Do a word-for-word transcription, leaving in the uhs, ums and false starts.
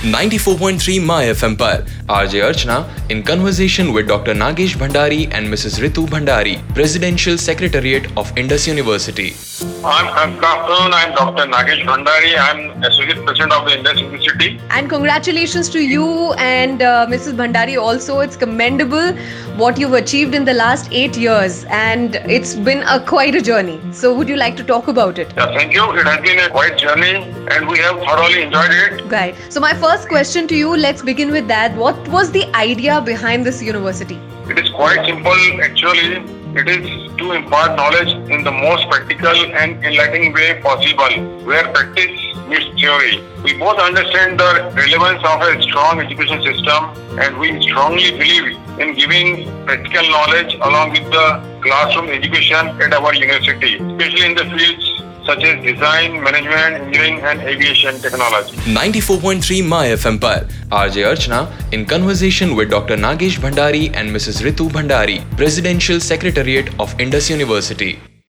ninety-four point three My F M पर R J Archana in conversation with Doctor Nagesh Bhandari and Missus Ritu Bhandari, Presidential Secretariat of Indus University. I'm, I'm, good afternoon. I'm Doctor Nagesh Bhandari. I'm Associate President of the Indus University. And congratulations to you and uh, Missus Bhandari also. It's commendable what you've achieved in the last eight years and it's been a quite a journey. So would you like to talk about it? Yeah, thank you. It has been a quite journey and we have thoroughly enjoyed it. Right. So my first question to you, let's begin with that. What was the idea behind this university? It is quite simple actually. It is to impart knowledge in the most practical and enlightening way possible, where practice meets theory. We both understand the relevance of a strong education system and we strongly believe in giving practical knowledge along with the classroom education at our university, especially in the fields such as design, management, engineering and aviation technology. ninety-four point three My F M पर R J Archana in conversation with Doctor Nagesh Bhandari and Missus Ritu Bhandari, Presidential Secretariat of Indus University.